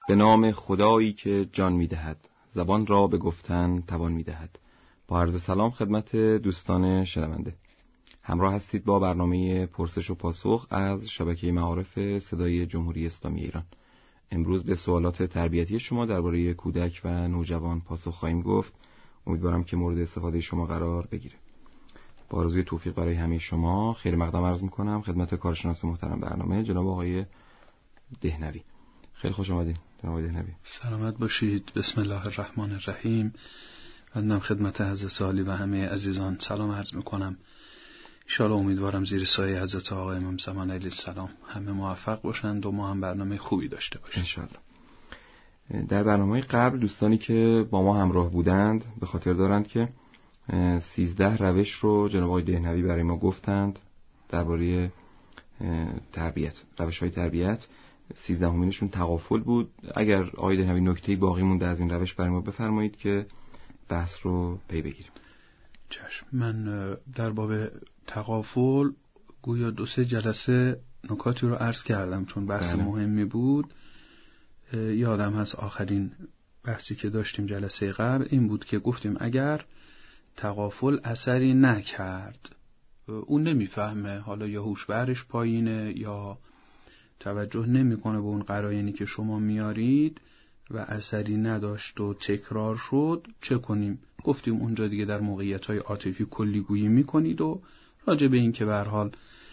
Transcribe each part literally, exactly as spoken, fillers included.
به نام خدایی که جان می‌دهد، زبان را به گفتن توان می‌دهد. با عرض سلام خدمت دوستان شنونده. همراه هستید با برنامه پرسش و پاسخ از شبکه معارف صدای جمهوری اسلامی ایران. امروز به سوالات تربیتی شما درباره کودک و نوجوان پاسخ خواهیم گفت. امیدوارم که مورد استفاده شما قرار بگیره. با آرزوی توفیق برای همه شما خیر مقدم عرض می‌کنم خدمت کارشناس محترم برنامه جناب آقای دهنوی. خیلی خوش آمدید جناب آقای دهنوی. سلامت باشید. بسم الله الرحمن الرحیم. من خدمت حضرت عالی و همه عزیزان سلام عرض می‌کنم. ان شاء الله امیدوارم زیر سایه حضرت آقا امام زمان علیه السلام همه موفق باشند و ما هم برنامه خوبی داشته باشیم ان شاء الله. در برنامه قبل دوستانی که با ما همراه بودند به خاطر دارند که سیزده روش رو جناب آقای دهنوی برای ما گفتند درباره تربیت، روش‌های تربیت. سیزدهمینشون تغافل بود. اگر آقای دهنوی نکته‌ای باقی مونده از این روش برای ما بفرمایید که بحث رو پی بگیریم. چشم. من در باب تغافل گویا دو سه جلسه نکاتی رو عرض کردم چون بحث بله. مهمی بود. یادم هست آخرین بحثی که داشتیم جلسه قبل این بود که گفتیم اگر تغافل اثری نکرد، اون نمیفهمه، حالا یا هوش برش پایینه یا توجه نمیکنه به اون قرائنی که شما میارید و اثری نداشت و تکرار شد، چه کنیم؟ گفتیم اونجا دیگه در موقعیت‌های عاطفی کلیگویی میکنید و راجع به این که به هر حال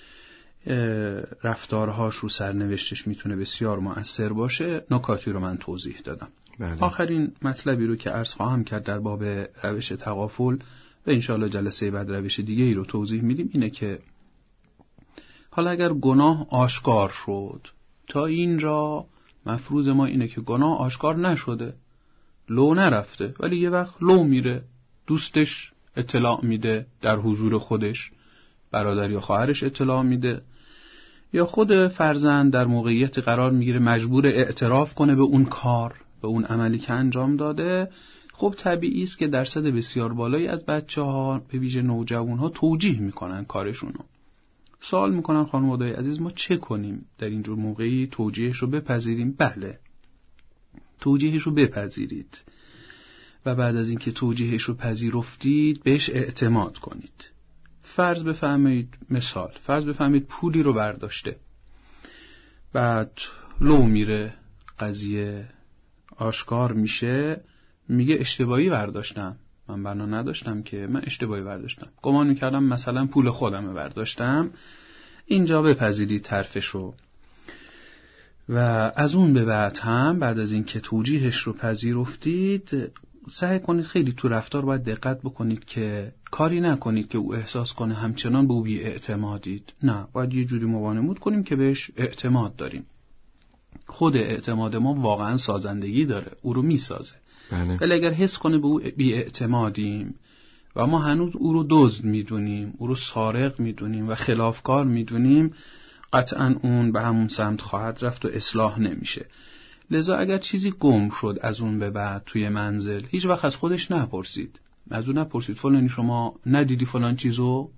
رفتارهاش رو سرنوشتش میتونه بسیار مؤثر باشه نکاتی رو من توضیح دادم. بله. آخرین مطلبی رو که عرض خواهم کرد در باب روش تغافل و انشاءالله جلسه بعد روش دیگه ای رو توضیح میدیم اینه که حالا اگر گناه آشکار شد، تا اینجا مفروض ما اینه که گناه آشکار نشده، لو نرفته، ولی یه وقت لو میره، دوستش اطلاع میده در حضور خودش، برادر یا خواهرش اطلاع میده، یا خود فرزند در موقعیت قرار میگیره مجبور اعتراف کنه به اون کار، به اون عملی که انجام داده. خب طبیعی است که درصد بسیار بالایی از بچه‌ها به ویژه نوجوان‌ها توجیه میکنن کارشونو. سوال میکنن خانواده‌های عزیز ما چه کنیم در اینجور موقعی؟ توجیهش رو بپذیریم؟ بله، توجیهش رو بپذیرید و بعد از اینکه توجیهش رو پذیرفتید بهش اعتماد کنید. فرض بفرمایید، مثال فرض بفرمایید پولی رو برداشته، بعد لو میره، قضیه آشکار میشه، میگه اشتباهی برداشتم، من بنا نداشتم که، من اشتباهی برداشتم، گمان میکردم مثلا پول خودم برداشتم. اینجا بپذیرید طرفش رو و از اون به بعد هم بعد از اینکه توجیهش رو پذیرفتید سعی کنید خیلی تو رفتار باید دقت بکنید که کاری نکنید که او احساس کنه همچنان به او بی اعتمادید. نه، باید یه جوری موانمود کنیم که بهش اعتماد داریم. خود اعتماد ما واقعا سازندگی داره، او رو میسازه. بله. ولی اگر حس کنه به او بی اعتمادیم و ما هنوز او رو دزد میدونیم، او رو سارق میدونیم و خلافکار میدونیم، قطعا اون به همون سمت خواهد رفت و اصلاح نمیشه. لذا اگر چیزی گم شد از اون به بعد توی منزل، هیچ وقت از خودش نپرسید، از اون نپرسید فلانی شما ندیدی فلان چیزو؟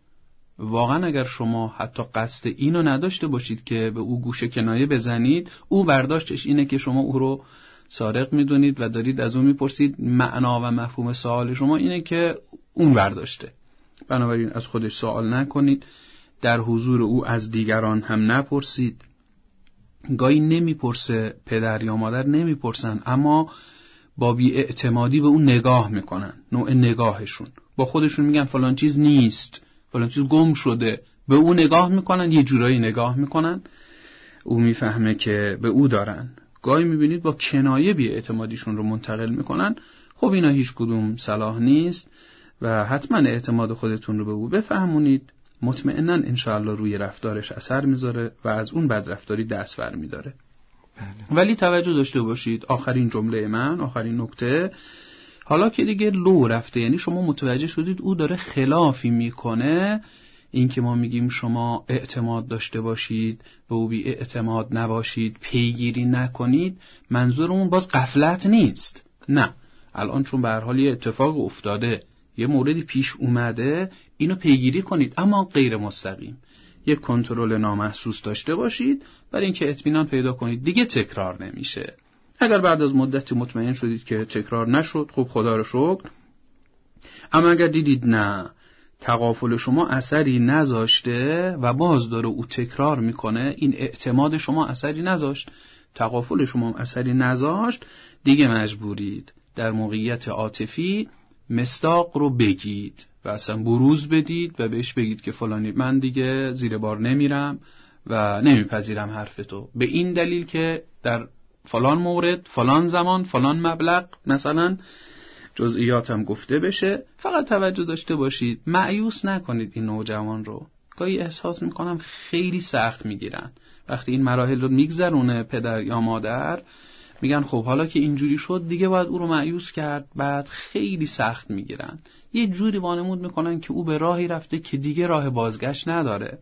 واقعا اگر شما حتی قصد اینو نداشته باشید که به او گوشه کنایه بزنید، او برداشتش اینه که شما او رو سارق میدونید و دارید از اون میپرسید، معنا و مفهوم سوال شما اینه که اون برداشته. بنابراین از خودش سوال نکنید، در حضور او از دیگران هم نپرسید. گاهی نمیپرسه، پدر یا مادر نمیپرسن، اما با بی‌اعتمادی به اون نگاه میکنن، نوع نگاهشون، با خودشون میگن فلان چیز نیست، فلان چیز گم شده، به او نگاه میکنن، یه جورایی نگاه میکنن، او میفهمه که به او دارن. گاهی میبینید با کنایه بی‌اعتمادیشون رو منتقل میکنن. خب اینا هیچ کدوم صلاح نیست و حتما اعتماد خودتون رو به او بفهمونید. مطمئناً انشاءالله روی رفتارش اثر میذاره و از اون بدرفتاری دست بر میداره. بله. ولی توجه داشته باشید، آخرین جمله من، آخرین نکته، حالا که دیگه لو رفته، یعنی شما متوجه شدید او داره خلافی میکنه، این که ما میگیم شما اعتماد داشته باشید، به او بی اعتماد نباشید، پیگیری نکنید، منظورمون باز غفلت نیست. نه، الان چون به هر حال یه اتفاق افتاده، یه موردی پیش اومده، اینو پیگیری کنید، اما غیر مستقیم. یک کنترل نامحسوس داشته باشید برای اینکه اطمینان پیدا کنید دیگه تکرار نمیشه. اگر بعد از مدتی مطمئن شدید که تکرار نشد، خب خدا رو شکر. اما اگر دیدید نه، تغافل شما اثری نذاشته و باز داره او تکرار میکنه، این اعتماد شما اثری نذاشت، تغافل شما اثری نذاشت، دیگه مجبورید در موقعیت عاطفی مصداق رو بگید و اصلا بروز بدید و بهش بگید که فلانی من دیگه زیر بار نمیرم و نمیپذیرم حرفتو، به این دلیل که در فلان مورد، فلان زمان، فلان مبلغ مثلا جزئیاتم گفته بشه. فقط توجه داشته باشید مایوس نکنید این نوجوان رو. گاهی احساس میکنم خیلی سخت میگیرن وقتی این مراحل رو میگذرونه پدر یا مادر، میگن خب حالا که اینجوری شد دیگه باید او رو مایوس کرد، بعد خیلی سخت میگیرن، یه جوری وانمود میکنن که او به راهی رفته که دیگه راه بازگشت نداره.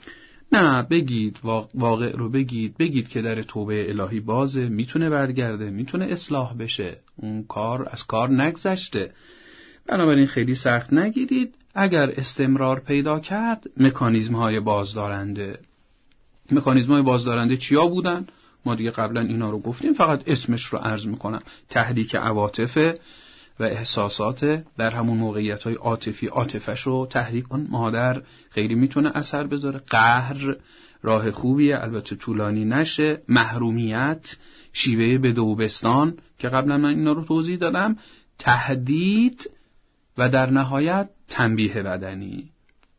نه، بگید، واقع رو بگید، بگید که در توبه الهی بازه، میتونه برگرده، میتونه اصلاح بشه، اون کار از کار نگذشته. بنابراین خیلی سخت نگیرید. اگر استمرار پیدا کرد، مکانیزم های بازدارنده مکانیزم های بازدارنده چیا بودن؟ ما دیگه قبلا اینا رو گفتیم، فقط اسمش رو عرض میکنم. تحریک عواطف و احساسات در همون موقعیت های عاطفی، عاطفش رو تحریک کن. مادر خیلی میتونه اثر بذاره. قهر راه خوبیه، البته طولانی نشه. محرومیت، شیوه بدوبستان که قبلا من اینا رو توضیح دادم. تهدید و در نهایت تنبیه بدنی،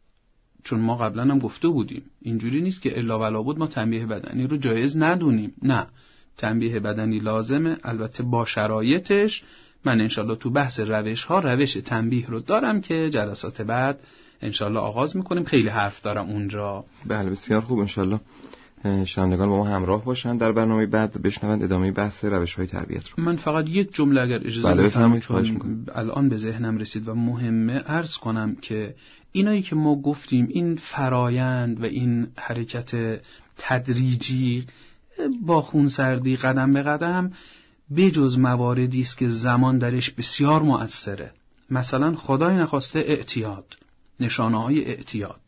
چون ما قبلا هم گفته بودیم اینجوری نیست که الا ولا بود ما تنبیه بدنی رو جایز ندونیم. نه، تنبیه بدنی لازمه، البته با شرایطش. من انشالله تو بحث روش ها روش تنبیه رو دارم که جلسات بعد انشالله آغاز میکنیم. خیلی حرف دارم اونجا. بله بسیار خوب. انشالله شنوندگان با ما همراه باشن در برنامه بعد، بشنوند ادامه بحث روش های تربیت رو. من فقط یک جمله اگر اجازه بفرمایید الان به ذهنم رسید و مهمه عرض کنم که اینایی که ما گفتیم، این فرایند و این حرکت تدریجی با خونسردی قدم به قدم، بجز مواردی است که زمان درش بسیار مؤثره. مثلا خدای نخواسته اعتیاد، نشانه‌های اعتیاد.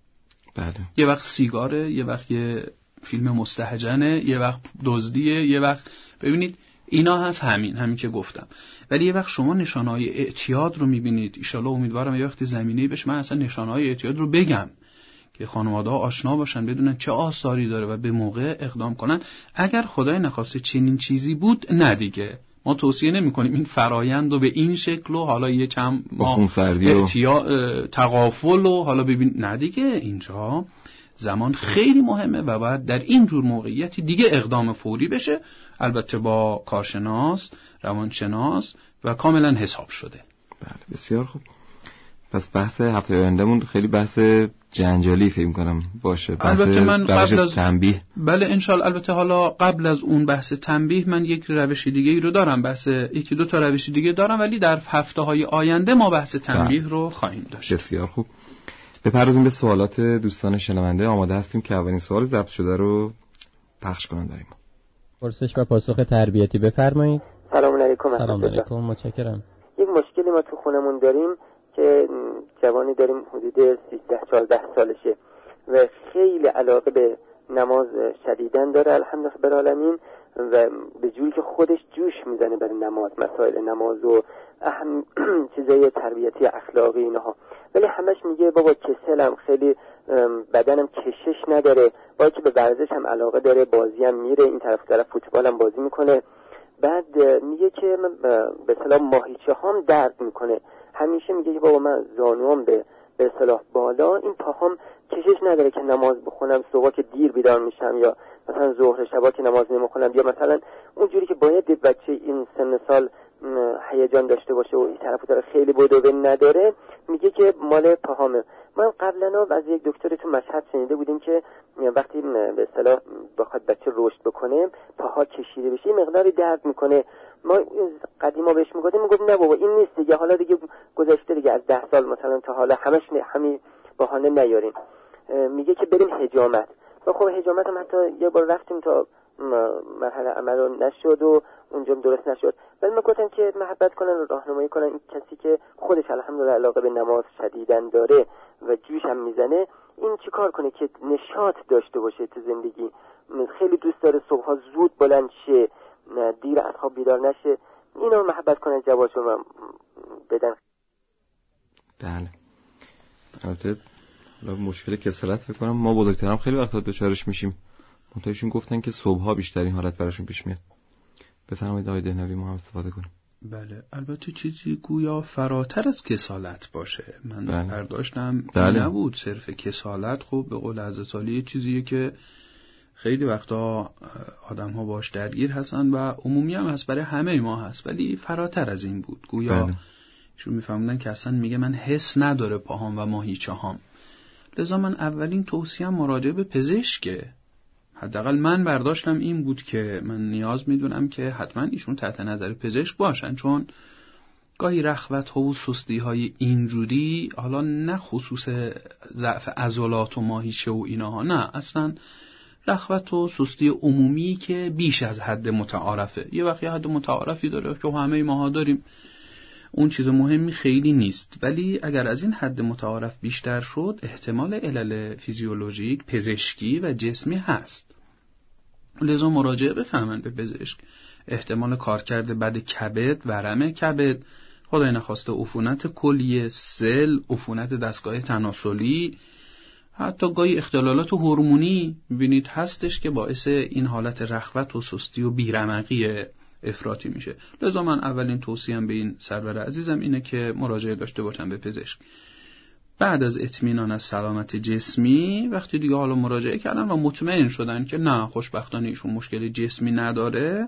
بله. یه وقت سیگاره، یه وقت یه فیلم مستهجنه، یه وقت دزدیه، یه وقت ببینید اینا هست، همین همین که گفتم. ولی یه وقت شما نشانه‌های اعتیاد رو می‌بینید. ان شاءالله امیدوارم یه وقتی زمینه‌ای بشه من اصلا نشانه‌های اعتیاد رو بگم که خانواده‌ها آشنا باشن، بدونن چه آثاری داره و به موقع اقدام کنن. اگر خدای نخواسته چنین چیزی بود، نه دیگه ما توصیه نمی‌کنیم این فرایند رو به این شکل و حالا یه چند ماه اعتیاد تغافل و حالا ببین، نه دیگه. اینجا زمان خیلی مهمه و باید در این جور موقعیتی دیگه اقدام فوری بشه، البته با کارشناس، روانشناس و کاملا حساب شده. بله بسیار خوب. پس بحث هفته آیندهمون خیلی بحث جنجالی فکر می‌کنم باشه. بحث البته من قبل از تنبیه. بله انشالله. البته حالا قبل از اون بحث تنبیه من یک روش دیگه ای رو دارم، بحث یکی دو تا روش دیگه دارم، ولی در هفته‌های آینده ما بحث تنبیه بله. رو خواهیم داشت. بسیار خوب. بپردازیم به سوالات دوستان شنونده. آماده هستیم که اولین سوال ضبط شده رو پخش کنم داریم. پرسش و پاسخ تربیتی بفرمایید. سلام علیکم. سلام علیکم، متشکرم. یک مشکلی ما تو خونمون داریم که جوانی داریم حدود سیزده چهارده سالشه و خیلی علاقه به نماز شدیدن داره الحمدلله رب العالمین و به جوری که خودش جوش میزنه برای نماز، مسائل نماز و اهم چیزای تربیتی اخلاقی اینها. ولی همش میگه بابا کسلم، خیلی بدنم کشش نداره، با که به ورزش هم علاقه داره، بازی هم میره این طرف طرف فوتبال هم بازی میکنه. بعد میگه که به اصطلاح ماهیچه هام درد میکنه. همیشه میگه که بابا من زانوام به به اصطلاح بالا، این پاهام کشش نداره که نماز بخونم، صبح که دیر بیدار میشم یا مثلا ظهر شبا که نماز نمیخونم یا مثلا اونجوری که باید بچه این سن سال هیجان داشته باشه و این طرف و طرف خیلی بدوه نداره. میگه که مال پاهامه. من قبلا از یک دکتر تو مشهد شنیده بودیم که وقتی به اصطلاح بخواد بچه رشد بکنه پاها کشیده بشه مقداری درد میکنه. ما قدیما بهش میگفتیم، میگفت نه بابا این نیست دیگه، حالا دیگه گذشته دیگه، از ده سال مثلا تا حالا همش همین بهانه نیاریم. میگه که بریم حجامت. و خب حجامت هم حتی یه بار رفتیم تا مرحله عمل نشد و اونجا درست نشد، ولی من گفتم که محبت کنن و راهنمایی کنن این کسی که خودش الحمدلله علاقه به نماز شدیدن داره و جوش هم میزنه، این چی کار کنه که نشاط داشته باشه تو زندگی. خیلی دوست داره صبحها زود بلند شه، دیر از خواب بیدار نشه، اینو محبت کنه جوابشون و بدن. بله. البته مشکل کسالت فکر کنم ما بزرگترم خیلی وقتا دچارش میشیم. منتهیشون گفتن که صبح‌ها بیشتر این حالت براشون پیش میاد. بفرمایید آقای دهنوی ما هم استفاده کنیم. بله، البته چیزی گویا فراتر از کسالت باشه. من بله. برداشتم بله. نبود صرف کسالت. خب به قول حضرت علی چیزیه که خیلی وقتا آدم‌ها باش درگیر هستن و عمومی هم هست، برای همه ما هست، ولی فراتر از این بود. گویا بله. ایشون میفهموندن که اصلا میگه من حس نداره پاهام و ماهیچه‌هام. لذا من اولین توصیه‌ام مراجعه به پزشکه. حداقل من برداشتم این بود که من نیاز میدونم که حتما ایشون تحت نظر پزشک باشن، چون گاهی رخوت ها و سستی های اینجوری، حالا نه خصوص ضعف عضلات و ماهیچه و اینها، نه اصلا رخوت و سستی عمومی که بیش از حد متعارفه. یه وقتی حد متعارفی داره که همه ماها داریم، اون چیز مهمی خیلی نیست، ولی اگر از این حد متعارف بیشتر شد احتمال علل فیزیولوژیک، پزشکی و جسمی هست. لذا مراجعه بفهمن به پزشک. احتمال کارکرد بد کبد، ورم کبد، خدای نخواسته عفونت کلیه، سل، عفونت دستگاه تناسلی، حتی گاهی اختلالات هورمونی می‌بینید هستش که باعث این حالت رخوت و سستی و بیرمقی افراطی میشه. لذا من اولین توصیه‌ام به این سرور عزیزم اینه که مراجعه داشته باشن به پزشک. بعد از اطمینان از سلامت جسمی، وقتی دیگه حالا مراجعه کردن و مطمئن شدن که نه خوشبختانه ایشون مشکل جسمی نداره،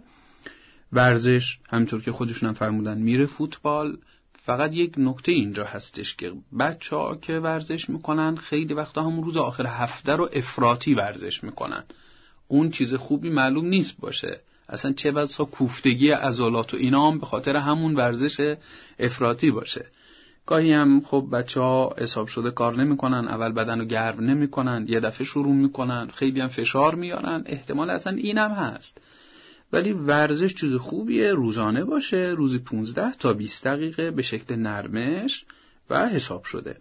ورزش همینطور که خودشون هم فرمودن میره فوتبال. فقط یک نکته اینجا هستش که بچه‌ها که ورزش میکنن خیلی وقتا همون روز آخر هفته رو افراطی ورزش میکنن. اون چیز خوبی معلوم نیست باشه. اصلا چه بسا کوفتگی عضلات و اینا هم به خاطر همون ورزش افراطی باشه. گاهی هم خب بچه‌ها حساب شده کار نمی‌کنن، اول بدن رو گرم نمی‌کنن، یه دفعه شروع می‌کنن، خیلی هم فشار میارن، احتمال اصلا اینم هست. ولی ورزش چیز خوبیه، روزانه باشه، روزی پانزده تا بیست دقیقه به شکل نرمش و حساب شده.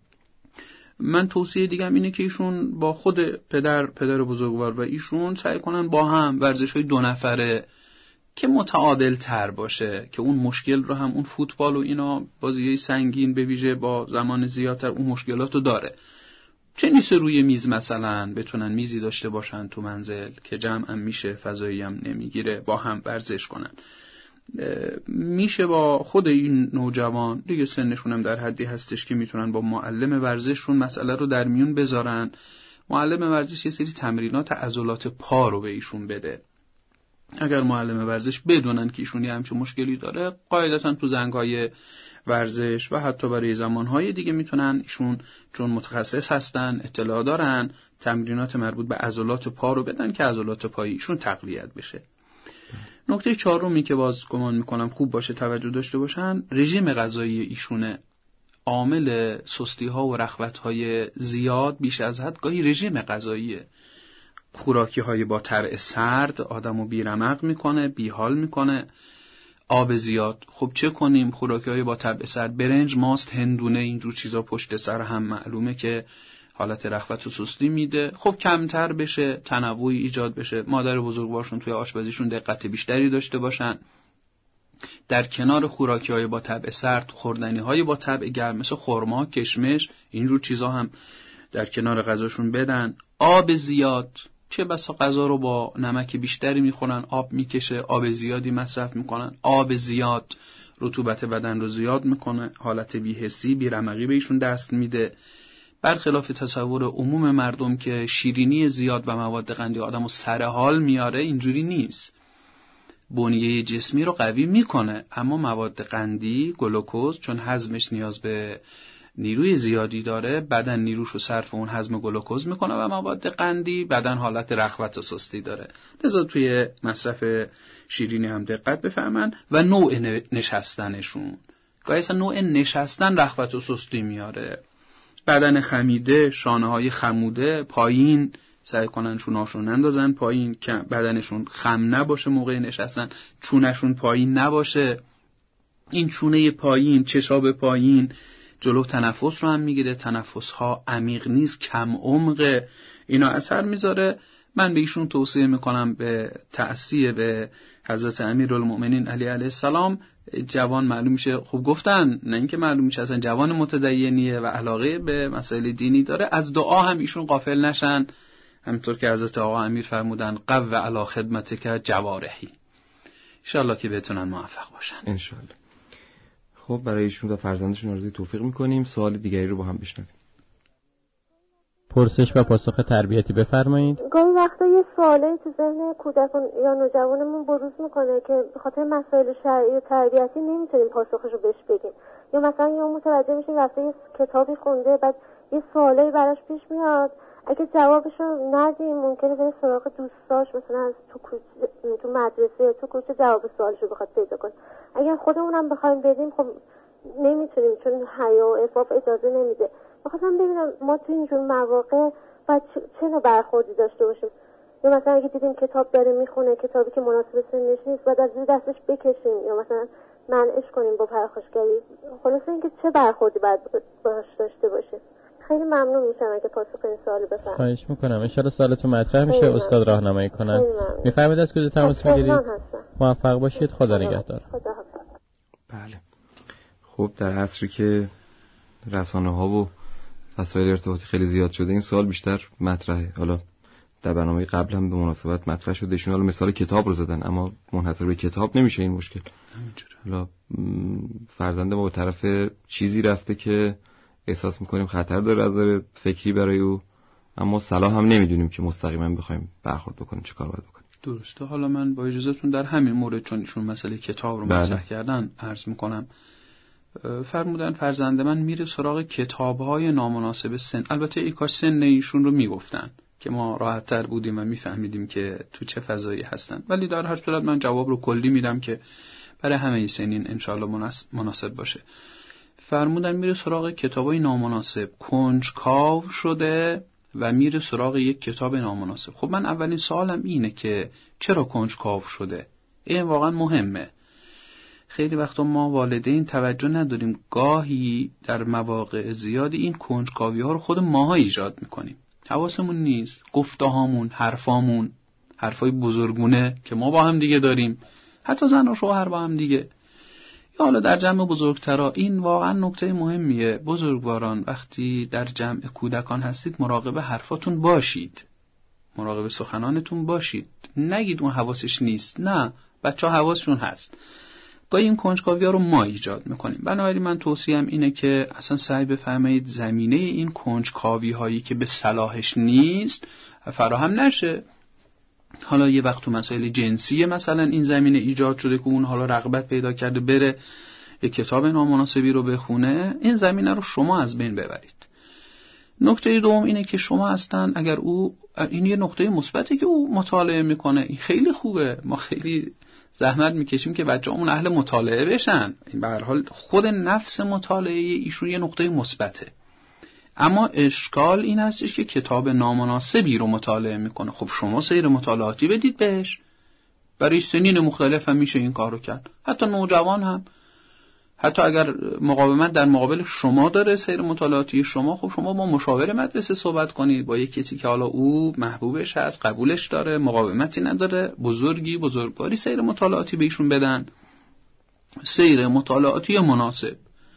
من توصیه دیگم اینه که ایشون با خود پدر پدر بزرگوار و ایشون سعی کنن با هم ورزش‌های دو نفره که متعادل تر باشه، که اون مشکل رو هم اون فوتبال و اینا بازیای سنگین به ویژه با زمان زیادتر اون مشکلاتو داره. چه نیست روی میز مثلا بتونن میزی داشته باشن تو منزل که جمع هم میشه، فضایی هم نمیگیره، با هم ورزش کنن. میشه با خود این نوجوان دیگه سنشون هم در حدی هستش که میتونن با معلم ورزششون مسئله رو در میون بذارن. معلم ورزش یه سری تمرینات عضلات پا رو به ایشون بده. اگر معلم ورزش بدونن که ایشون یه همچین مشکلی داره، قاعدتا تو زنگ‌های ورزش و حتی برای زمانهای دیگه میتونن ایشون چون متخصص هستن، اطلاع دارن، تمرینات مربوط به عضلات پا رو بدن که عضلات پای ایشون تقویت بشه. نکته چهارمی که باز گمان میکنم خوب باشه توجه داشته باشن، رژیم غذایی ایشونه. عامل سستی ها و رخوت های زیاد بیش از حد گاهی رژیم غذاییه. خوراکی های با طبع سرد آدمو بیرمق میکنه، بیحال میکنه. آب زیاد، خب چه کنیم؟ خوراکی های با طبع سرد، برنج، ماست، هندونه، اینجور چیزا پشت سر هم معلومه که حالت رخوت و سستی میده. خب کمتر بشه، تنوعی ایجاد بشه، مادر بزرگوارشون توی آشپزیشون دقت بیشتری داشته باشن. در کنار خوراکی‌های با طبع سرد، خوردنی‌های با طبع گرم مثل خرما، کشمش، اینجور چیزا هم در کنار غذاشون بدن. آب زیاد، چه بسا غذا رو با نمک بیشتری میخورن، آب میکشه، آب زیادی مصرف میکنن. آب زیاد رطوبت بدن رو زیاد میکنه، حالت بی‌حسی، بی‌رمقی بهشون دست میده. برخلاف تصور عموم مردم که شیرینی زیاد و مواد قندی آدمو سر حال میاره، اینجوری نیست. بنیه جسمی رو قوی میکنه، اما مواد قندی، گلوکوز، چون هضمش نیاز به نیروی زیادی داره، بدن نیروش رو صرف اون هضم گلوکوز میکنه و مواد قندی بدن حالت رخوت و سستی داره. لذا توی مصرف شیرینی هم دقت بفرمن و نوع نشستنشون. گاهی اصلا نوع نشستن رخوت و سستی میاره. بدن خمیده، شانه های خموده، پایین سعی کنن چوناشون نندازن پایین که بدنشون خم نباشه موقع نشستن، چونشون پایین نباشه. این چونه پایین، چشاب پایین جلو تنفس رو هم میگیره، تنفس ها عمیق نیست، کم عمقه، اینا اثر میذاره من به ایشون توصیه میکنم به تأسیه به حضرت امیرالمؤمنین علی علیه السلام. جوان معلوم میشه، خوب گفتن، نه اینکه معلوم میشه اصلا جوان متدینیه و علاقه به مسائل دینی داره، از دعا هم ایشون غافل نشن، همینطور که حضرت آقا امیر فرمودن قو علی خدمتک جوارحی. انشالله که بتونن موفق باشن. انشالله. خب برای ایشون و فرزندشون آرزوی توفیق میکنیم. سوال دیگری رو با هم بشنویم. پرسش و پاسخ تربیتی بفرمایید. گاهی وقتا یه سوالی تو ذهن کودکان یا نوجوانمون بروز میکنه که به خاطر مسائل شرعی و تربیتی نمیتونیم پاسخش رو بهش بگیم، یا مثلا یه متوجه میشیم رفته یه کتابی خونده بعد یه سوالی براش پیش میاد، اگه جوابش رو ندیم ممکنه بره سراغ دوستاش، مثلا از تو کوچه، تو مدرسه، تو کوچه جواب سوالش رو بخواد پیدا کنه. اگر خودمونم بخوایم بدیم خب نمیتونیم، چون حیا و عفاف اجازه نمیده. می‌خواستم ببینم ما تو اینجور مواقع باید چه نوع برخوردی داشته باشیم، یا مثلا اگه دیدیم کتاب داره میخونه، کتابی که مناسب سنش نیست باید از زیر دستش بکشیم یا مثلا منعش کنیم با پرخاشگری. خلاصه اینکه چه برخوردی باید باهاش داشته باشیم. خیلی ممنون میشم اگه پاسخ این سوالو بفرمایید. خواهش میکنم. ان شاءالله سوالتون مطرح میشه، استاد راهنمایی کنن. میفرمایید از کجا تماس میگیرید؟ موفق باشید. خدا نگهدار. خدا حافظ. بله. خب در عصری که رسانه‌ها و وسایل ارتباطی خیلی زیاد شده این سوال بیشتر مطرحه. حالا در برنامه قبل هم به مناسبت مطرح شده، ایشون حالا مثال کتاب رو زدن، اما منحصر به کتاب نمیشه این مشکل. حالا فرزند ما به طرف چیزی رفته که احساس میکنیم خطر داره از نظر فکری برای او، اما صلاح هم نمیدونیم که مستقیما بخوایم برخورد بکنیم چه کار باید بکنیم. درسته. حالا من با اجازهتون در همین مورد، چون ایشون مسئله کتاب رو مطرح کردن، عرض میکنم. فرمودن فرزند من میره سراغ کتاب‌های نامناسب سن. البته ای کاش سن ایشون رو میگفتن که ما راحت‌تر بودیم و میفهمیدیم که تو چه فضایی هستن، ولی در هر صورت من جواب رو کلی میدم که برای همه سنین انشالله مناسب باشه. فرمودن میره سراغ کتابای نامناسب، کنجکاو شده و میره سراغ یک کتاب نامناسب. خب من اولین سوالم اینه که چرا کنجکاو شده؟ این واقعا مهمه. خیلی وقتا ما والدین توجه نداریم، گاهی در مواقع زیادی این کنجکاوی ها رو خود ماها ایجاد میکنیم، حواسمون نیست. گفتهامون، حرفامون، حرفای بزرگونه که ما با هم دیگه داریم، حتی زن و شوهر با هم دیگه، یا حالا در جمع بزرگترا. این واقعا نکته مهمیه. بزرگواران وقتی در جمع کودکان هستید مراقب حرفاتون باشید، مراقب سخنانتون باشید. نگید اون حواسش نیست، نه، بچه‌ها حواسشون هست. گاهی این کنجکاوی ها رو ما ایجاد میکنیم. بنابراین من توصیهم اینه که اصلا سعی بفرمایید زمینه این کنجکاوی هایی که به صلاحش نیست فراهم نشه. حالا یه وقت تو مسائل جنسی مثلا این زمینه ایجاد شده که اون حالا رغبت پیدا کرده بره یه کتاب نامناسبی رو بخونه، این زمینه رو شما از بین ببرید. نکته دوم اینه که شما هستن، اگر او، این یه نکته مثبته که او مطالعه میکنه، این خیلی خوبه. ما خیلی زحمت میکشیم که بچه‌مون اهل مطالعه بشن. این به هر حال خود نفس مطالعه ایشون یه نقطه مثبته، اما اشکال این هستش که کتاب نامناسبی رو مطالعه میکنه. خب شما سیر مطالعاتی بدید بهش. برای سنین مختلف هم میشه این کارو کرد، حتی نوجوان هم. حتی اگر مقاومت در مقابل شما داره سیر مطالعاتی شما، خب شما با مشاور مدرسه صحبت کنید، با یک کسی که حالا او محبوبش هست، قبولش داره، مقاومتی نداره، بزرگی بزرگواری سیر مطالعاتی بهشون بدن، سیر مطالعاتی مناسب.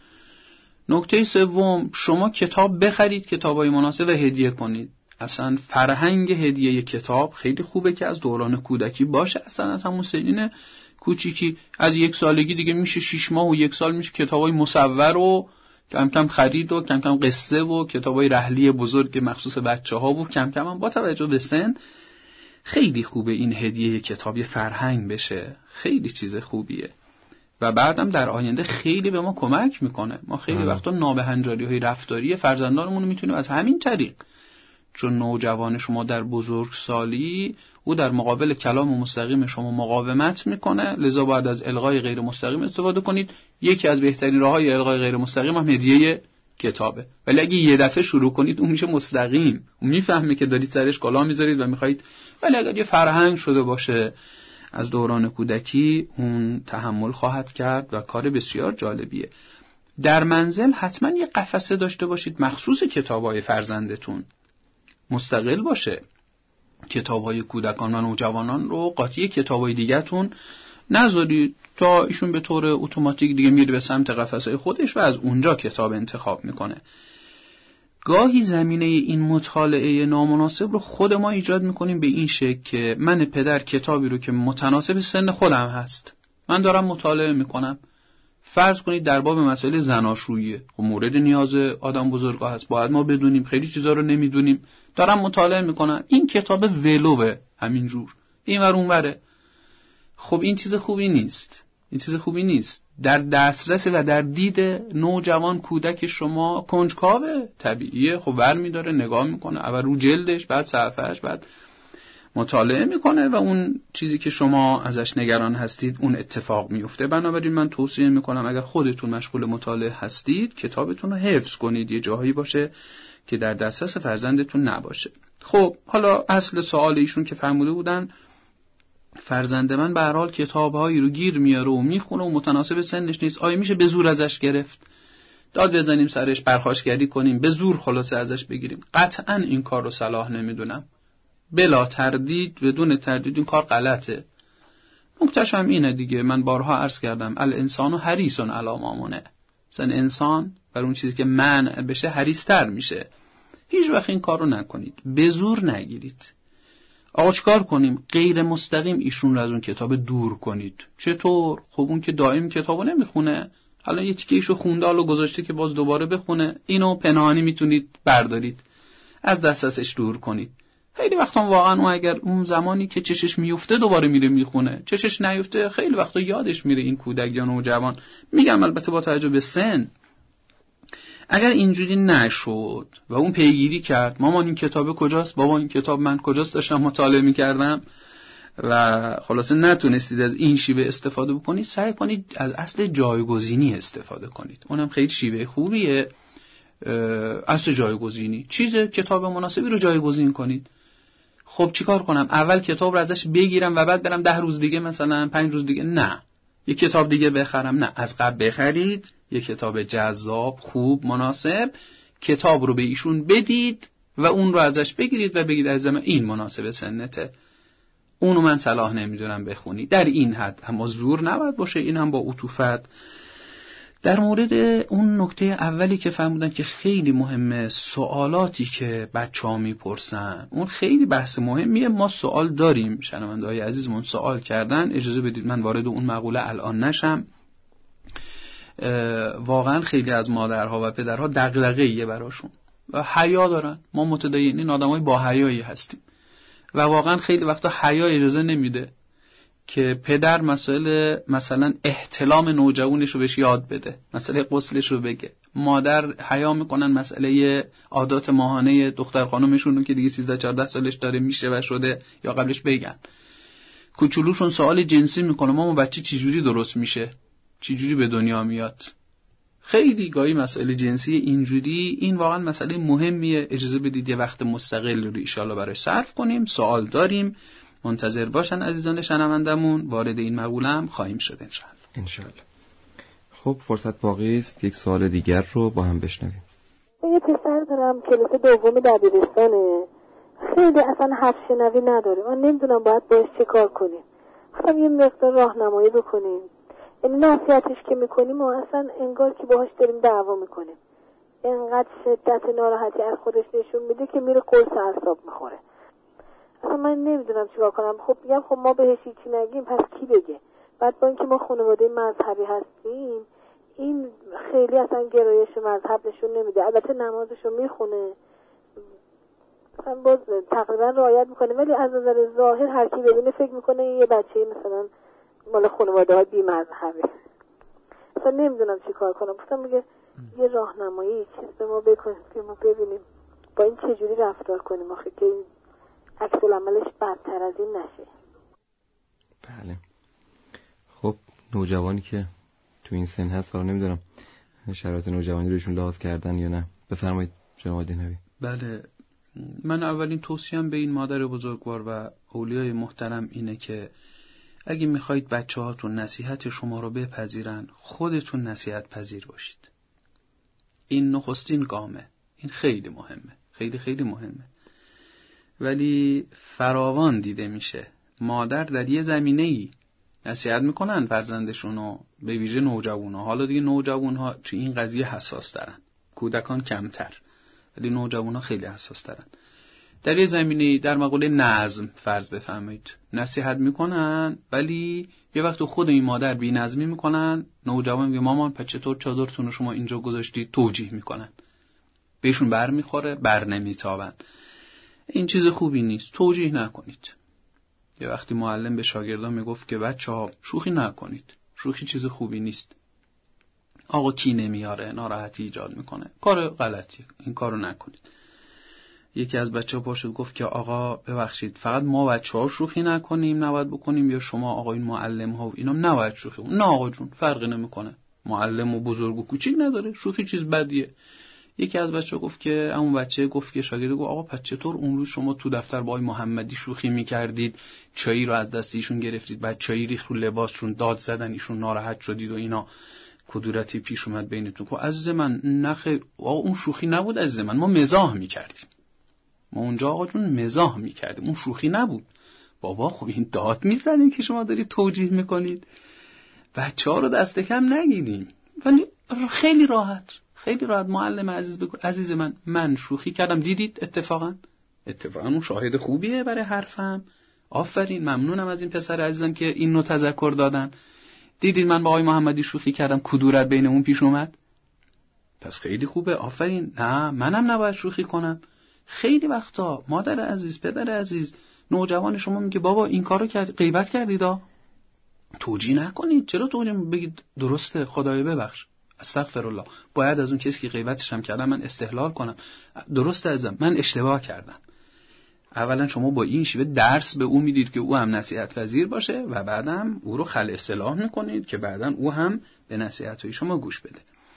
نکته سوم، شما کتاب بخرید، کتابای مناسب و هدیه کنید. اصلا فرهنگ هدیه کتاب خیلی خوبه که از دوران کودکی باشه، اصلا از همون سنین کوچیکی، از یک سالگی دیگه میشه شش ماه و یک سال میشه کتابای مصور و کم کم خرید و کم کم قصه و کتابای رحلی بزرگ مخصوص بچه‌ها و کم کم هم با توجه به سن خیلی خوبه این هدیه کتابی فرهنگ بشه. خیلی چیز خوبیه و بعدم در آینده خیلی به ما کمک میکنه. ما خیلی وقتا نابهنجاری‌های رفتاری فرزندانمون رو میتونیم از همین طریق، چون نوجوان شما در بزرگسالی او در مقابل کلام مستقیم شما مقاومت میکنه، لذا باید از الغای غیر مستقیم استفاده کنید. یکی از بهترین راههای الغای غیر مستقیم هم هدیه کتابه، ولی اگه یه دفعه شروع کنید اون میشه مستقیم، اون میفهمه که دارید سرش کلاه میذارید و میخواید. ولی اگر یه فرهنگ شده باشه از دوران کودکی، اون تحمل خواهد کرد و کار بسیار جالبیه. در منزل حتما یه قفسه داشته باشید مخصوص کتابای فرزندتون، مستقل باشه. کتاب‌های کودکان و نوجوانان رو قاطی کتاب‌های دیگه‌تون نذارید تا ایشون به طور اتوماتیک دیگه میره به سمت قفسه خودش و از اونجا کتاب انتخاب میکنه. گاهی زمینه این مطالعه نامناسب رو خود ما ایجاد میکنیم به این شکل که من پدر کتابی رو که متناسب سن خودم هست من دارم مطالعه میکنم، فرض کنید در باب مسائل زناشویی، خب مورد نیاز آدم بزرگا هست، باید ما بدونیم، خیلی چیزا رو نمیدونیم، دارم مطالعه میکنم، این کتاب ولوه همینجور این ور اون وره. خب این چیز خوبی نیست، این چیز خوبی نیست. در دسترس و در دید نوجوان کودک شما کنجکاوه، طبیعیه، خب ور میداره نگاه میکنه، اول رو جلدش، بعد صفحهش، بعد مطالعه میکنه و اون چیزی که شما ازش نگران هستید اون اتفاق میفته. بنابراین من توصیه میکنم اگر خودتون مشغول مطالعه هستید کتابتون رو حفظ کنید، یه جاهایی باشه که در دسترس فرزندتون نباشه. خب حالا اصل سوال ایشون که فرموده بودن فرزند من به هر حال کتاب‌هایی رو گیر میاره و میخونه و متناسب سنش نیست، آیا میشه به زور ازش گرفت؟ داد بزنیم سرش، پرخاشگری کنیم، به زور خلاصه ازش بگیریم؟ قطعاً این کار رو صلاح نمیدونم. بلا تردید، بدون تردید این کار غلطه. نکتهش هم اینه دیگه، من بارها عرض کردم الانسان حریص علی ما منع. مثلا انسان بر اون چیزی که منع بشه حریص‌تر میشه. هیچ وقت این کار رو نکنید، به زور نگیرید. آقا چیکار کنیم؟ غیر مستقیم ایشون رو از اون کتاب دور کنید. چطور؟ خب اون که دائم کتابو نمیخونه، حالا یه تیکه ایشو خونده حالا گذاشته که باز دوباره بخونه، اینو پنهانی میتونید بردارید، از دسترسش دور کنید. خیلی وقتا واقعا اون اگر اون زمانی که چشش میفته دوباره میره میخونه، چشش نیفته خیلی وقتا یادش میره این کودک یا نوجوان. میگم البته با توجه به سن. اگر اینجوری نشد و اون پیگیری کرد مامان این کتاب کجاست، بابا این کتاب من کجاست داشتم مطالعه میکردم و خلاصه نتونستید از این شیوه استفاده بکنید، سعی کنید از اصل جایگزینی استفاده کنید. اونم خیلی شیوه خوبیه. اصل جایگزینی چیزه، کتاب مناسبی رو جایگزین کنید. خب چیکار کنم؟ اول کتاب رو ازش بگیرم و بعد برم ده روز دیگه مثلا پنج روز دیگه؟ نه. یک کتاب دیگه بخرم؟ نه. از قبل بخرید یک کتاب جذاب، خوب، مناسب، کتاب رو به ایشون بدید و اون رو ازش بگیرید و بگید عزیزم این مناسب سنته، اونو من صلاح نمیدونم بخونی، در این حد. اما زور نباید باشه، این هم با عطوفت. در مورد اون نکته اولی که فهمیدن که خیلی مهمه، سوالاتی که بچه ها میپرسن اون خیلی بحث مهمیه. ما سوال داریم، شنونده های عزیزمون سوال کردن، اجازه بدید من وارد اون مقوله الان نشم. واقعا خیلی از مادرها و پدرها دغدغه‌ایه براشون و حیا دارن. ما متدینین آدمای با حیایی هستیم و واقعا خیلی وقتا حیا اجازه نمیده که پدر مسئله مثلا احتلام نوجوانش رو بهش یاد بده، مسئله غسلش رو بگه. مادر حیا میکنن مسئله عادات ماهانه دختر خانومشون رو که دیگه سیزده چهارده سالش داره میشه و شده یا قبلش بگن. کوچولوشون سوال جنسی میکنه مامان بچه چجوری درست میشه، چجوری به دنیا میاد. خیلی گاهی مسئله جنسی اینجوری، این واقعا مسئله مهمیه. اجازه بدید یه وقت مستقل رو ان شاءالله براش صرف کنیم. سوال داریم، منتظر باشن عزیزان شنوندمون، وارد این مقوله هم خواهیم شد ان شاءالله. ان شاءالله. خب فرصت باقی است یک سوال دیگر رو با هم بشنویم. یه پسر دارم کلاس دوم دبیرستانه، خیلی اصلا حرف شنوی نداره، من نمیدونم باید باش چه کار کنیم. خواستم یه مقدار راهنمایی بکنیم. این نصیحتش که میکنیم و اصلا انگار که باهاش داریم دعوا میکنیم. اینقدر شدت ناراحتی از خودش نشون میده که میره قرص اعصاب میخوره. اصلا من نمیدونم چیکار کنم. خب میگم خب ما بهش هیچی نگیم پس کی بگه؟ بعد با اینکه ما خانواده مذهبی هستیم این خیلی اصلا گرایش مذهب نشون نمیده. البته نمازشو میخونه، اصلا باز تقریبا رعایت میکنه، ولی از نظر ظاهر هر کی ببینه فکر میکنه یه بچه مثلا مال خانواده های بی مذهبه. اصلا نمیدونم چیکار کنم. گفتم میگه یه راهنمایی چیز به ما بکنیم که ما ببینیم با این چجوری رفتار کنیم آخه که این عکس العملش بدتر از این نشه. بله. خب نوجوانی که تو این سن هست، حالا نمیدونم شرایط نوجوانی روشون لحاظ کردن یا نه، بفرمایید جناب دینوی. بله، من اولین توصیه‌ام به این مادر بزرگوار و اولیای محترم اینه که اگه میخواید بچه هاتون نصیحت شما رو بپذیرن، خودتون نصیحت پذیر باشید. این نخستین گامه. این خیلی مهمه، خیلی خیلی مهمه. ولی فراوان دیده میشه مادر در یه زمینه‌ای نصیحت میکنن فرزندشونو، به ویژه نوجوان‌ها. حالا دیگه نوجوان‌ها تو این قضیه حساس ترن، کودکان کمتر، ولی نوجوان‌ها خیلی حساس ترن. در یه زمینه‌ای در مقوله نظم فرض بفرمایید نصیحت میکنن، ولی یه وقت خود این مادر بی‌نظمی میکنن، نوجوان میگه مامان پس چطور چادرتون رو شما اینجا گذاشتید، توجیه میکنن، بهشون بر میخوره، بر نمیتابن. این چیز خوبی نیست، توجیه نکنید. یه وقتی معلم به شاگردان میگفت که بچه‌ها شوخی نکنید، شوخی چیز خوبی نیست، آقا کینه میاره، ناراحتی ایجاد میکنه، کار غلطیه، این کارو نکنید. یکی از بچه‌ها پاشد گفت که آقا ببخشید فقط ما بچه‌ها شوخی نکنیم نباید بکنیم، یا شما آقا این معلم‌ها و اینا نباید شوخی کنیم؟ نه آقا جون، فرقی نمیکنه، معلم و بزرگ و کوچیک نداره، شوخی چیز بدیه. یکی از بچه‌ها گفت که اون بچه گفت که شاگرد گفت آقا پس چطور اون روز شما تو دفتر با آقای محمدی شوخی می‌کردید، چایی رو از دست ایشون گرفتید، بعد چایی ریخت رو لباسشون، داد زدن، ایشون ناراحت شدید و اینا، کدورتی پیش اومد بینتون؟ خب عزیز من نخ آقا اون شوخی نبود عزیز من، ما مزاح می‌کردیم، ما اونجا آقا جون مزاح می‌کردیم، اون شوخی نبود. بابا خب این داد می‌زنید که شما دارید توجیه می‌کنید، بچه‌ها رو دست کم نگیریم. ولی خیلی راحت خیلی راحت معلم عزیز بگو عزیز من من شوخی کردم، دیدید اتفاقا اتفاقا اون شاهد خوبیه برای حرفم، آفرین ممنونم از این پسر عزیزم که این نو تذکر دادن، دیدید من با آقای محمدی شوخی کردم، کدورت بینمون پیش اومد، پس خیلی خوبه، آفرین، نه منم نباید شوخی کنم. خیلی وقتا مادر عزیز، پدر عزیز، نوجوان شما میگه بابا این کارو کرد، غیبت کردید، توجیه نکنید، چرا توجیه بگید درسته خدای ببخش، استغفرالله، باید از اون کسی که غیبتش هم کردم من استحلال کنم، درسته ازم من اشتباه کردم. اولا شما با این شیوه درس به او میدید که او هم نصیحت پذیر باشه و بعدم او رو خلع اصلاح میکنید که بعداً او هم به نصیحت‌های شما گوش بده.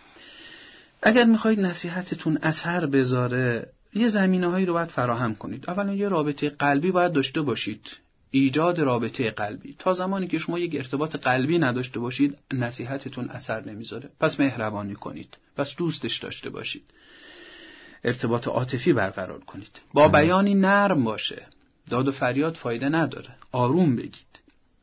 اگر میخواید نصیحتتون اثر بذاره یه زمینه‌هایی رو باید فراهم کنید. اولا یه رابطه قلبی باید داشته باشید، ایجاد رابطه قلبی. تا زمانی که شما یک ارتباط قلبی نداشته باشید نصیحتتون اثر نمیذاره. پس مهربانی کنید، پس دوستش داشته باشید، ارتباط عاطفی برقرار کنید، با بیانی نرم باشه، داد و فریاد فایده نداره، آروم بگید،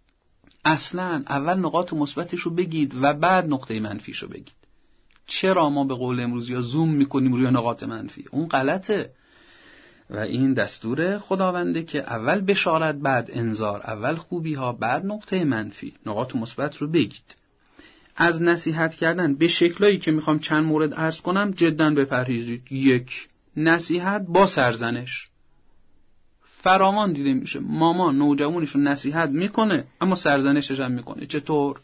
اصلا اول نقاط مثبتش رو بگید و بعد نقطه منفیش رو بگید. چرا ما به قول امروزی ها زوم میکنیم روی نقاط منفی؟ اون غلطه و این دستور خداونده که اول بشارت بعد انذار، اول خوبی ها بعد نقطه منفی، نقاط مثبت رو بگید. از نصیحت کردن به شکلایی که میخوام چند مورد عرض کنم جداً بپرهیزید. یک، نصیحت با سرزنش. فراوان دیده میشه مامان نوجوانشون نصیحت میکنه اما سرزنشش هم میکنه. چطور؟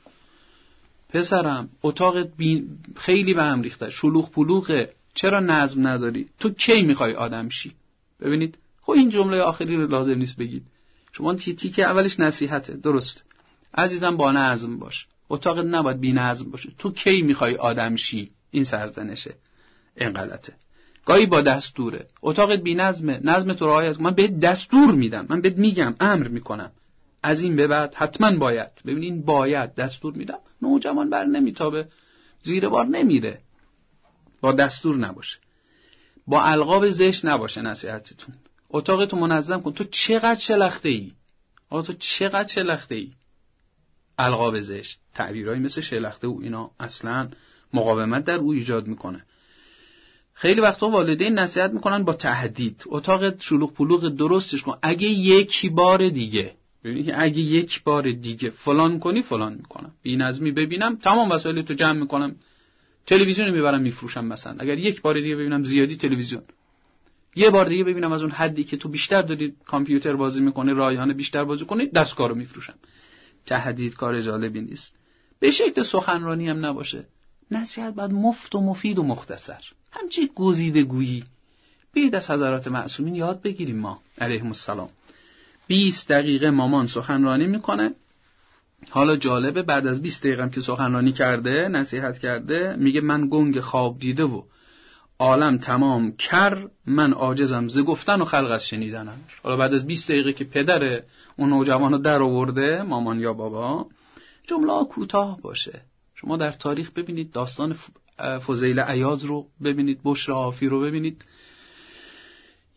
پسرم اتاقت بی... خیلی به هم ریخته، شلوغ پلوغه، چرا نظم نداری؟ تو کی میخوای آدم شی؟ ببینید خب این جمله آخری رو لازم نیست بگید. شما تیکی که اولش نصیحته، درست عزیزم با نظم باش، اتاقت نباید بی نظم باشه، تو کی میخوای آدم شی؟ این سرزنشه، این غلطه. گاهی با دستوره، اتاقت بی نظمه، نظم تو رعایت کن، من بهت دستور میدم، من بهت میگم، امر میکنم، از این به بعد حتما باید. ببین این باید دستور میدم، نوجوان بر نمیتابه، زیر بار نمیره. با دستور نباشه، با القاب زشت نباشه نصیحتتون. اتاقتو منظم کن، تو چقدر شلخته ای، آقا تو چقدر شلخته ای. القاب زشت، تعبیرایی مثل شلخته و اینا اصلا مقاومت در او ایجاد میکنه. خیلی وقتا والدین نصیحت میکنن با تهدید، اتاقت شلوغ پلوغ درستش کن، اگه یک بار دیگه، ببینید اگه یک بار دیگه فلان کنی فلان میکنم، بی‌نظمی ببینم تمام وسایلتو جمع میکنم، تلویزیون میبرم میفروشم. مثلا اگر یک بار دیگه ببینم زیادی تلویزیون، یه بار دیگه ببینم از اون حدی که تو بیشتر داری کامپیوتر بازی میکنه، رایانه بیشتر بازی کنی، دستگاه رو میفروشم. تهدید کار جالبی نیست. به شکل سخنرانی هم نباشه. نصیحت باید مفت و مفید و مختصر، همچی گزیده گویی. بیاید از حضرات معصومین یاد بگیریم. ما علیهم السلام بیست دقیقه مامان سخنرانی میکنه. حالا جالبه بعد از بیست دقیقه هم که سخنرانی کرده، نصیحت کرده، میگه من گنگ خواب دیده و عالم تمام کر، من عاجزم ز گفتن و خلق از شنیدنش. حالا بعد از بیست دقیقه که پدر اون نوجوانو در آورده، مامان یا بابا، جمله کوتاه باشه. شما در تاریخ ببینید، داستان فضیل عیاض رو ببینید، بشر حافی رو ببینید،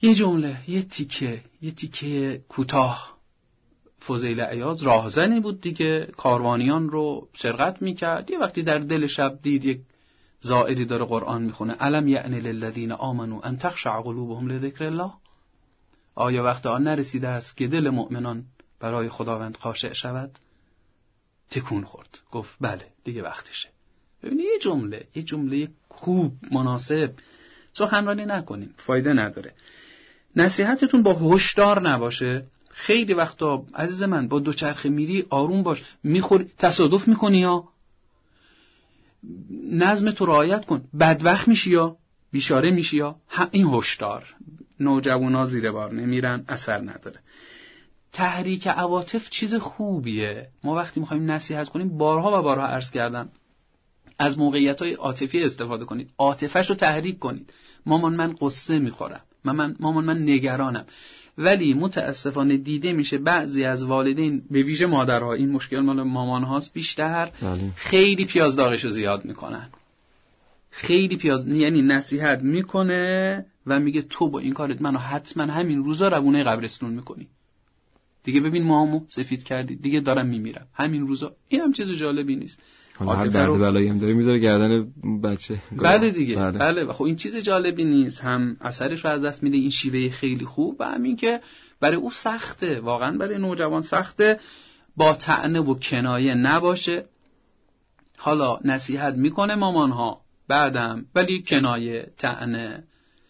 یه جمله، یه تیکه یه تیکه کوتاه. فضیل عیاض راهزنی بود دیگه، کاروانیان رو سرقت میکرد. یه وقتی در دل شب دید یک زائری داره قرآن میخونه، الم یعن للذین آمنوا ان تخشع قلوبهم لذکر الله، آیا وقت آن نرسیده است که دل مؤمنان برای خداوند خاشع شود؟ تکون خورد، گفت بله دیگه وقتشه. ببینید یه جمله یه جمله خوب مناسب سخنرانی نکنیم، فایده نداره. نصیحتتون با هشدار نباشه. خیلی وقتا عزیز من با دوچرخه میری آروم باش، میخوری تصادف میکنی یا نظم تو رعایت کن، بدبخت میشی یا بیچاره میشی یا این هشدار. نوجوانا زیر بار نمیرن، اثر نداره. تحریک عواطف چیز خوبیه. ما وقتی میخوایم نصیحت کنیم، بارها و بارها عرض کردم، از موقعیت‌های عاطفی استفاده کنید، عاطفه‌ش رو تحریک کنید. مامان من قصه میخورم، مامان مامان من نگرانم. ولی متاسفانه دیده میشه بعضی از والدین، به ویژه مادرها، این مشکل مال مامان هاست بیشتر، بله. خیلی پیاز داغشو زیاد میکنن. خیلی پیاز، یعنی نصیحت میکنه و میگه تو با این کارت منو حتما همین روزا روونه قبرستون میکنی. دیگه ببین مامو سفید کردی، دیگه دارم میمیرم همین روزا. این هم چیز جالبی نیست. هر درد بلایی هم داره میذاره گردن بچه. بله دیگه بله. بله خب این چیز جالبی نیست، هم اثرش رو از دست میده. این شیوه خیلی خوب و همین که برای او سخته، واقعا برای نوجوان سخته. با طعنه و کنایه نباشه. حالا نصیحت میکنه مامان ها بعدم، ولی کنایه طعنه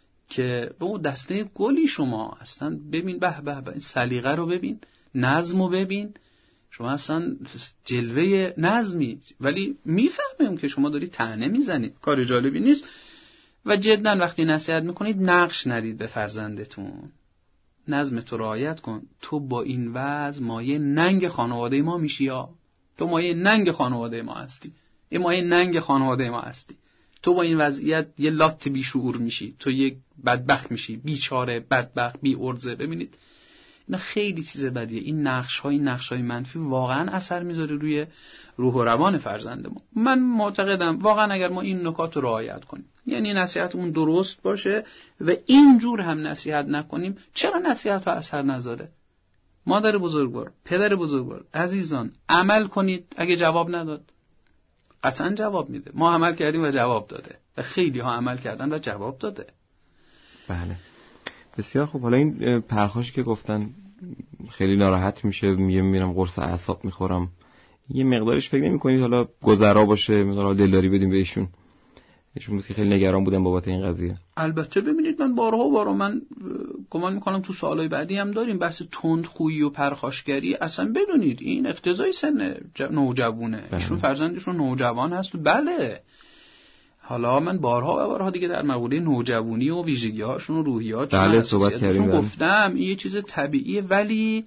که به اون دسته گلی شما اصلا ببین، به به به سلیقه رو ببین، نظم رو ببین. شما اصلا جلوه نظمی، ولی میفهمیم که شما داری طعنه میزنید، کار جالبی نیست. و جدا وقتی نصیحت میکنید نقش ندید به فرزندتون. نظم تو رعایت کن. تو با این وضع مایه ننگ خانواده ما میشی، یا تو مایه ننگ خانواده ما هستی. این مایه ننگ خانواده ما هستی. تو با این وضعیت یه لات بیشعور میشی، تو یک بدبخت میشی، بیچاره، بدبخت، بی ارزه. ببینید اینا خیلی چیز بدیه. این نقش‌های نقش‌های منفی واقعا اثر میذاره روی روح و روان فرزند ما. من معتقدم واقعا اگر ما این نکات رو رعایت کنیم، یعنی نصیحتمون درست باشه و اینجور هم نصیحت نکنیم، چرا نصیحت ها اثر نذاره؟ مادر بزرگوار، پدر بزرگوار، عزیزان عمل کنید. اگه جواب نداد قطعا جواب میده. ما عمل کردیم و جواب داده و خیلی ها عمل کردن و جواب داده. بله بسیار خوب. حالا این پرخاشی که گفتن خیلی ناراحت میشه، میگه میرم قرص اعصاب میخورم، یه مقدارش فکر نمی‌کنید حالا گذرا باشه، مقدار دلداری بدیم بهشون؟ ایشون مثل خیلی نگران بودن بابت این قضیه. البته ببینید من بارها بارها من گمان میکنم تو سوالای بعدی هم داریم بحث تندخویی و پرخاشگری. اصلا بدونید این اقتضای سن نوجوانه. ایشون فرزندشون نوجوان هست. بله حالا من بارها و بارها دیگه در مقوله نوجوانی و ویژگی‌هاشون و روحیاتشون بله صحبت کردیم. گفتم این یه چیز طبیعیه، ولی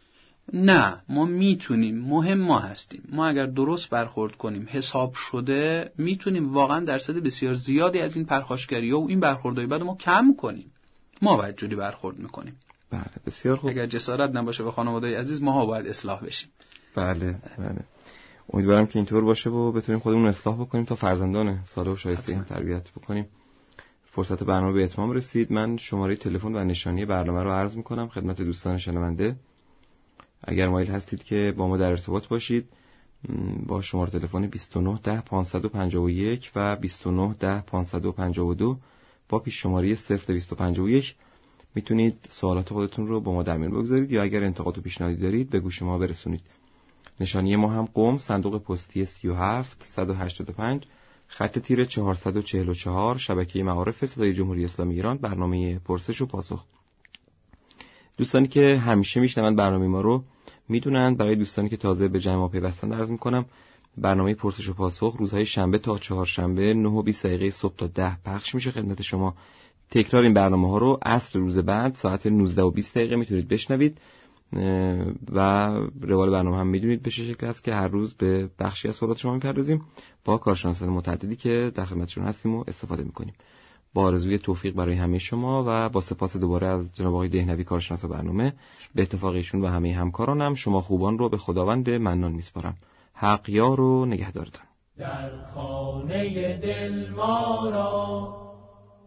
نه ما میتونیم، مهم ما هستیم. ما اگر درست برخورد کنیم، حساب شده، میتونیم واقعا درصد بسیار زیادی از این پرخاشگری‌ها و این برخوردهای بعد ما کم کنیم. ما باید جوری برخورد میکنیم. بله بسیار خوب. اگر جسارت نباشه به خانواده‌ی عزیز، ماها باید اصلاح بشیم. بله بله امیدوارم که اینطور باشه و بتونیم خودمون اصلاح بکنیم تا فرزندان سالم و شایسته هم تربیت بکنیم. فرصت برنامه به اتمام رسید. من شماره تلفن و نشانی برنامه رو عرض میکنم خدمت دوستان شنونده. اگر مایل هستید که با ما در ارتباط باشید، با شماره تلفن بیست و نه ده پانصد و پنجاه و یک و بیست و نه ده پانصد و پنجاه و دو با پیش شماره صفر دویست و پنجاه و یک میتونید سوالات خودتون رو با ما در میون بگذارید، یا اگر انتقاد و پیشنهادی دارید به گوش ما برسونید. نشانی ما هم قم، صندوق پستی سی و هفت صد و هشتاد و پنج، خط تیره چهارصد و چهل و چهار، شبکه معارف صدای جمهوری اسلامی ایران، برنامه پرسش و پاسخ. دوستانی که همیشه میشنوند برنامه ما رو میدونند. برای دوستانی که تازه به جمع ما پیوستند عرض میکنم برنامه پرسش و پاسخ روزهای شنبه تا چهارشنبه نه و بیست دقیقه صبح تا ده پخش میشه خدمت شما. تکرار این برنامه ها رو عصر روز بعد ساعت نوزده و بیست دقیقه میتونید بشنوید و روال برنامه هم میدونید به چه شکل است که هر روز به بخشی از سوالات شما میپردازیم با کارشناسان متعددی که در خدمتشون هستیم و استفاده میکنیم. با آرزوی توفیق برای همه شما و با سپاس دوباره از جناب آقای دهنوی کارشناس برنامه، به اتفاق ایشون و همه همکارانم شما خوبان رو به خداوند منان میسپارم. حق یار و نگهدارتان. در خانه دل ما را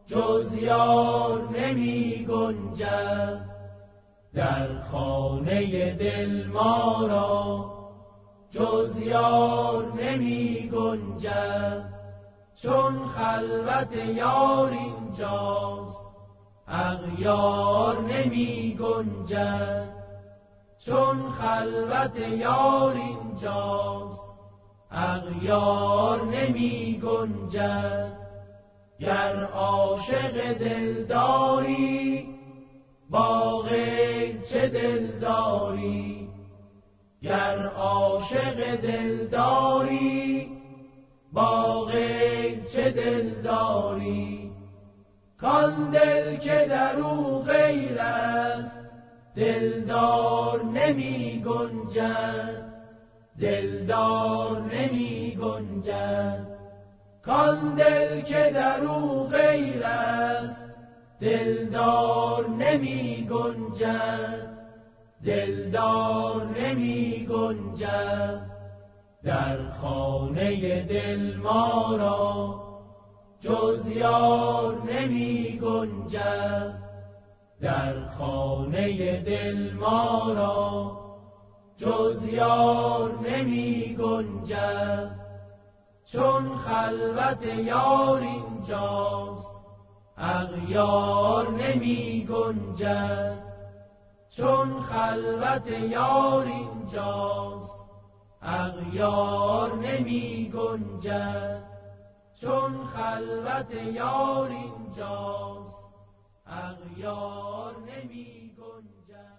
جز یار نمی گنجد، در خانه دل ما را جز یار نمی گنجد. چون خلوت یار اینجاست اغیار نمی گنجد، چون خلوت یار اینجاست اغیار نمی گنجد. گر عاشق دلداری با غیر چه دلداری، گر عاشق دلداری با غیر چه دلداری. کان دل که در او غیر است دلدار نمی گنجد، دلدار نمی گنجد. کان دل که در او غیر است دلدار نمی گنجد، دلدار نمی گنجد. در خانه دل ما را جز یار نمی گنجد، در خانه دل ما را جز یار نمی گنجد. چون خلوت یار اینجاست اغیار نمی گنجد، چون خلوت یار اینجاست اغیار نمی گنجد، چون خلوت یار اینجاست اغیار نمی گنجد.